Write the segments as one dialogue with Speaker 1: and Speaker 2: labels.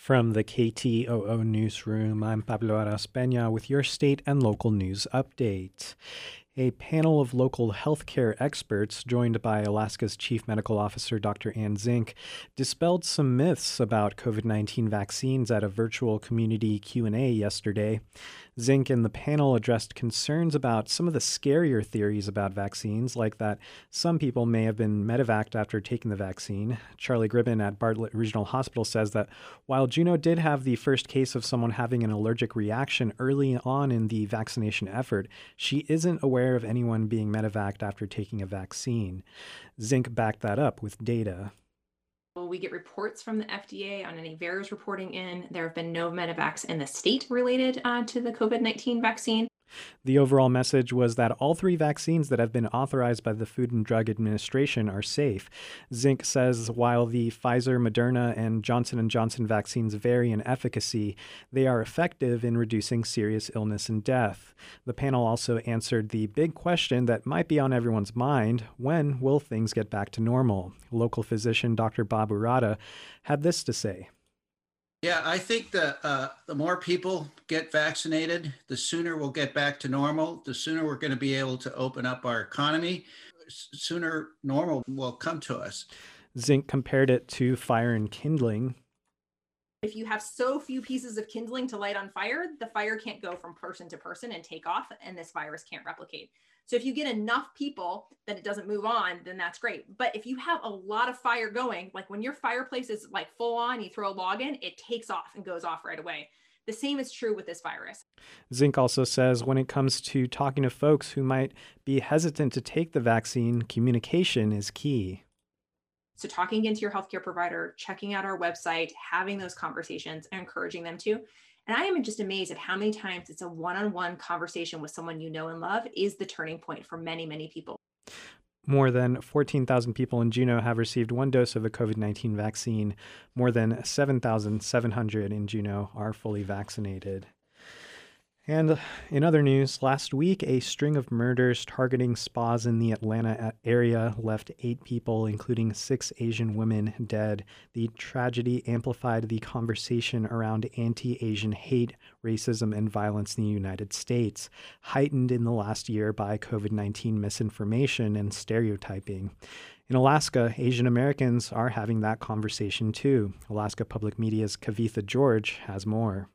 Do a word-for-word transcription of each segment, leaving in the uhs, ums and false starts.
Speaker 1: From the K T O O newsroom, I'm Pablo Aras-Peña with your state and local news update. A panel of local healthcare experts, joined by Alaska's Chief Medical Officer Doctor Ann Zink, dispelled some myths about COVID nineteen vaccines at a virtual community Q and A yesterday. Zink and the panel addressed concerns about some of the scarier theories about vaccines, like that some people may have been medevaced after taking the vaccine. Charlie Gribben at Bartlett Regional Hospital says that while Juneau did have the first case of someone having an allergic reaction early on in the vaccination effort, she isn't aware of anyone being medevaced after taking a vaccine. Zink backed that up with data.
Speaker 2: We get reports from the F D A on any V A E R S reporting in. There have been no medevacs in the state related uh, to the COVID nineteen vaccine.
Speaker 1: The overall message was that all three vaccines that have been authorized by the Food and Drug Administration are safe. Zink says while the Pfizer, Moderna, and Johnson and Johnson vaccines vary in efficacy, they are effective in reducing serious illness and death. The panel also answered the big question that might be on everyone's mind: when will things get back to normal? Local physician Doctor Bob Urata had this to say.
Speaker 3: Yeah, I think the uh, the more people get vaccinated, the sooner we'll get back to normal, the sooner we're going to be able to open up our economy, sooner normal will come to us.
Speaker 1: Zink compared it to fire and kindling.
Speaker 2: If you have so few pieces of kindling to light on fire, the fire can't go from person to person and take off, and this virus can't replicate. So if you get enough people that it doesn't move on, then that's great. But if you have a lot of fire going, like when your fireplace is like full on, you throw a log in, it takes off and goes off right away. The same is true with this virus.
Speaker 1: Zink also says when it comes to talking to folks who might be hesitant to take the vaccine, communication is key.
Speaker 2: So talking again to your healthcare provider, checking out our website, having those conversations, and encouraging them to. And I am just amazed at how many times it's a one-on-one conversation with someone you know and love is the turning point for many, many people.
Speaker 1: More than fourteen thousand people in Juneau have received one dose of a COVID nineteen vaccine. More than seven thousand seven hundred in Juneau are fully vaccinated. And in other news, last week, a string of murders targeting spas in the Atlanta area left eight people, including six Asian women, dead. The tragedy amplified the conversation around anti-Asian hate, racism, and violence in the United States, heightened in the last year by COVID nineteen misinformation and stereotyping. In Alaska, Asian Americans are having that conversation too. Alaska Public Media's Kavitha George has more.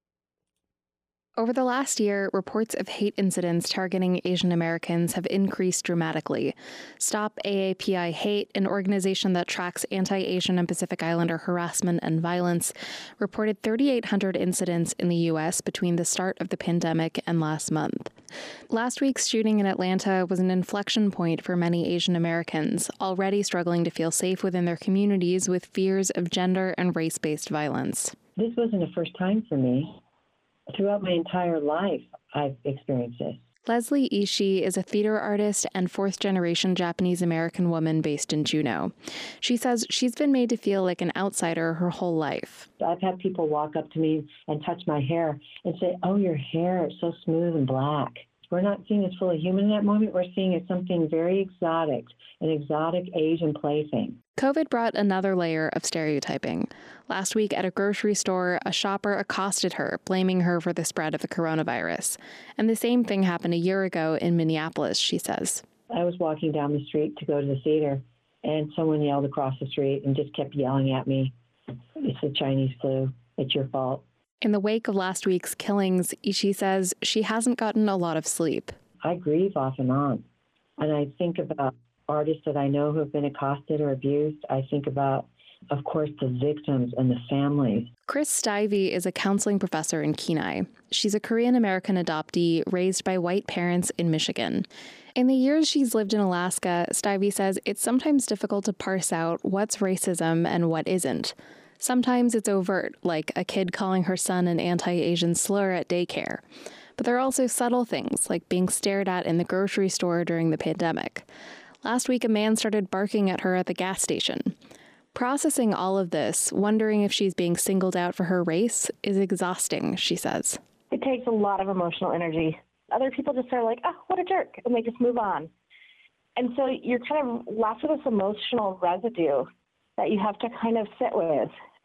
Speaker 4: Over the last year, reports of hate incidents targeting Asian Americans have increased dramatically. Stop A A P I Hate, an organization that tracks anti-Asian and Pacific Islander harassment and violence, reported three thousand eight hundred incidents in the U S between the start of the pandemic and last month. Last week's shooting in Atlanta was an inflection point for many Asian Americans, already struggling to feel safe within their communities with fears of gender and race-based violence.
Speaker 5: This wasn't the first time for me. Throughout my entire life, I've experienced this.
Speaker 4: Leslie Ishii is a theater artist and fourth-generation Japanese-American woman based in Juneau. She says she's been made to feel like an outsider her whole life.
Speaker 5: I've had people walk up to me and touch my hair and say, "Oh, your hair is so smooth and black." We're not seeing as fully human in that moment. We're seeing it as something very exotic, an exotic Asian plaything.
Speaker 4: COVID brought another layer of stereotyping. Last week at a grocery store, a shopper accosted her, blaming her for the spread of the coronavirus. And the same thing happened a year ago in Minneapolis, she says.
Speaker 5: I was walking down the street to go to the theater, and someone yelled across the street and just kept yelling at me, "It's the Chinese flu. It's your fault."
Speaker 4: In the wake of last week's killings, Ishii says she hasn't gotten a lot of sleep.
Speaker 5: I grieve off and on, and I think about artists that I know who have been accosted or abused. I think about, of course, the victims and the families.
Speaker 4: Chris Stivey is a counseling professor in Kenai. She's a Korean-American adoptee raised by white parents in Michigan. In the years she's lived in Alaska, Stivey says it's sometimes difficult to parse out what's racism and what isn't. Sometimes it's overt, like a kid calling her son an anti-Asian slur at daycare. But there are also subtle things, like being stared at in the grocery store during the pandemic. Last week, a man started barking at her at the gas station. Processing all of this, wondering if she's being singled out for her race, is exhausting, she says.
Speaker 6: It takes a lot of emotional energy. Other people just are like, "Oh, what a jerk," and they just move on. And so you're kind of left with this emotional residue that you have to kind of sit with.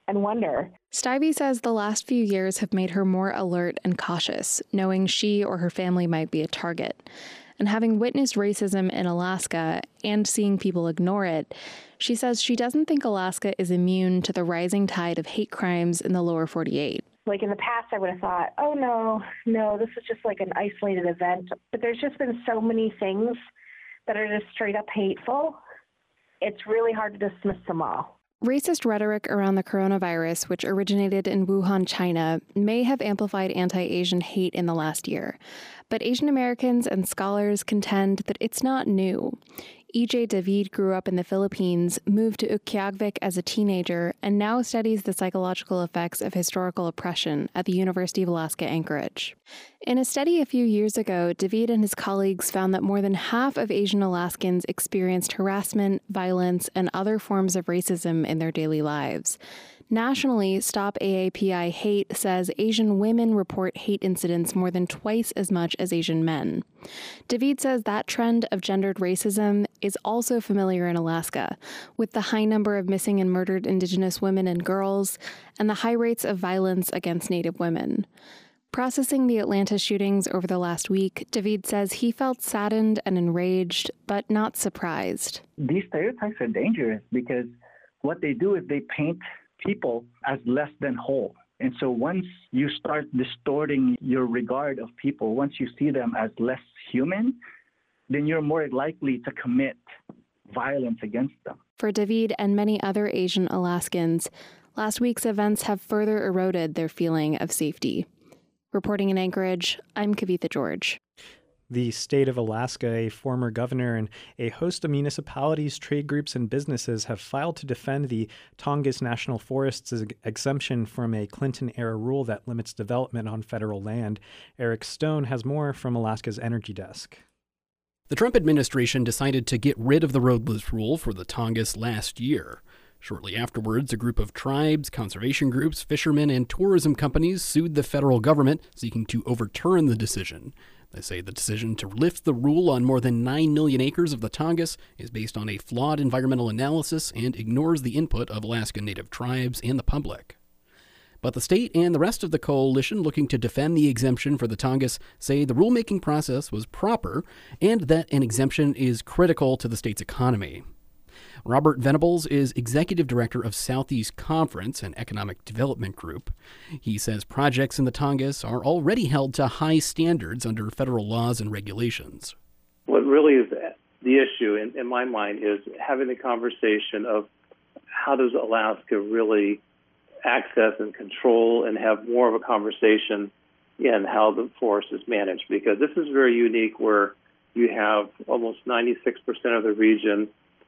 Speaker 6: and wonder.
Speaker 4: Stivey says the last few years have made her more alert and cautious, knowing she or her family might be a target. And having witnessed racism in Alaska and seeing people ignore it, she says she doesn't think Alaska is immune to the rising tide of hate crimes in the lower forty-eight.
Speaker 6: Like in the past, I would have thought, oh, no, no, this is just like an isolated event. But there's just been so many things that are just straight up hateful. It's really hard to dismiss them all.
Speaker 4: Racist rhetoric around the coronavirus, which originated in Wuhan, China, may have amplified anti-Asian hate in the last year. But Asian Americans and scholars contend that it's not new. E J David grew up in the Philippines, moved to Utqiagvik as a teenager, and now studies the psychological effects of historical oppression at the University of Alaska Anchorage. In a study a few years ago, David and his colleagues found that more than half of Asian Alaskans experienced harassment, violence, and other forms of racism in their daily lives. Nationally, Stop A A P I Hate says Asian women report hate incidents more than twice as much as Asian men. David says that trend of gendered racism is also familiar in Alaska, with the high number of missing and murdered Indigenous women and girls, and the high rates of violence against Native women. Processing the Atlanta shootings over the last week, David says he felt saddened and enraged, but not surprised.
Speaker 7: These stereotypes are dangerous because what they do is they paint people as less than whole. And so once you start distorting your regard of people, once you see them as less human, then you're more likely to commit violence against them.
Speaker 4: For David and many other Asian Alaskans, last week's events have further eroded their feeling of safety. Reporting in Anchorage, I'm Kavitha George.
Speaker 1: The state of Alaska, a former governor, and a host of municipalities, trade groups, and businesses have filed to defend the Tongass National Forest's exemption from a Clinton-era rule that limits development on federal land. Eric Stone has more from Alaska's Energy Desk.
Speaker 8: The Trump administration decided to get rid of the roadless rule for the Tongass last year. Shortly afterwards, a group of tribes, conservation groups, fishermen, and tourism companies sued the federal government, seeking to overturn the decision. They say the decision to lift the rule on more than nine million acres of the Tongass is based on a flawed environmental analysis and ignores the input of Alaska Native tribes and the public. But the state and the rest of the coalition looking to defend the exemption for the Tongass say the rulemaking process was proper and that an exemption is critical to the state's economy. Robert Venables is executive director of Southeast Conference, an economic development group. He says projects in the Tongass are already held to high standards under federal laws and regulations.
Speaker 9: What really is the issue, in, in my mind, is having the conversation of how does Alaska really access and control and have more of a conversation in how the forest is managed, because this is very unique where you have almost ninety-six percent of the region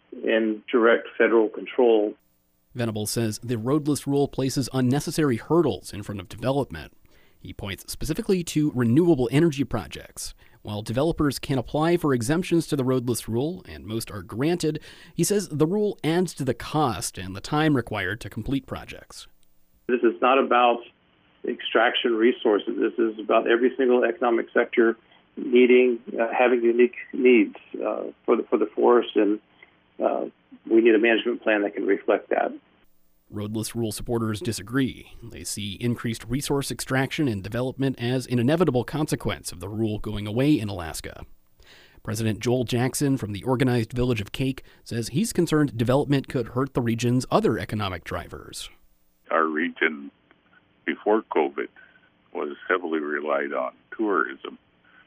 Speaker 9: in direct federal control.
Speaker 8: Venables says the roadless rule places unnecessary hurdles in front of development. He points specifically to renewable energy projects. While developers can apply for exemptions to the roadless rule, and most are granted, he says the rule adds to the cost and the time required to complete projects.
Speaker 9: This is not about extraction resources. This is about every single economic sector needing, uh, having unique needs uh, for the for the forest, and Uh, we need a management plan that can reflect that.
Speaker 8: Roadless rule supporters disagree. They see increased resource extraction and development as an inevitable consequence of the rule going away in Alaska. President Joel Jackson from the organized village of Cake says he's concerned development could hurt the region's other economic drivers.
Speaker 10: Our region before COVID was heavily relied on tourism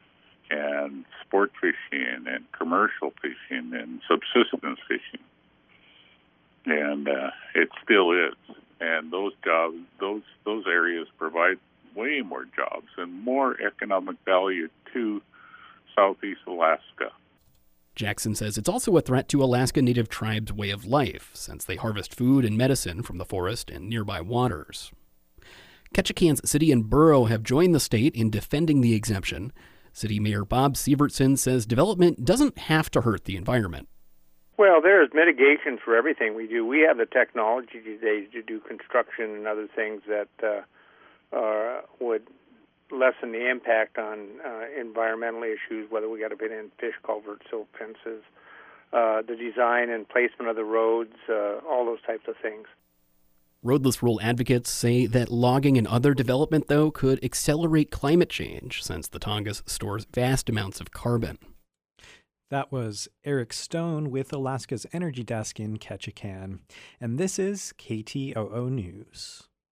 Speaker 10: and sport fishing and commercial fishing and subsistence fishing. And uh, it still is. And those jobs, those those areas provide way more jobs and more economic value to Southeast Alaska.
Speaker 8: Jackson says it's also a threat to Alaska Native tribes' way of life, since they harvest food and medicine from the forest and nearby waters. Ketchikan's city and borough have joined the state in defending the exemption. City Mayor Bob Sievertson says development doesn't have to hurt the environment.
Speaker 11: Well, there is mitigation for everything we do. We have the technology today to do construction and other things that uh, uh, would lessen the impact on uh, environmental issues, whether we got to put in fish culverts, silt fences, uh, the design and placement of the roads, uh, all those types of things.
Speaker 8: Roadless rule advocates say that logging and other development, though, could accelerate climate change since the Tongass stores vast amounts of carbon.
Speaker 1: That was Eric Stone with Alaska's Energy Desk in Ketchikan. And this is K T O O News.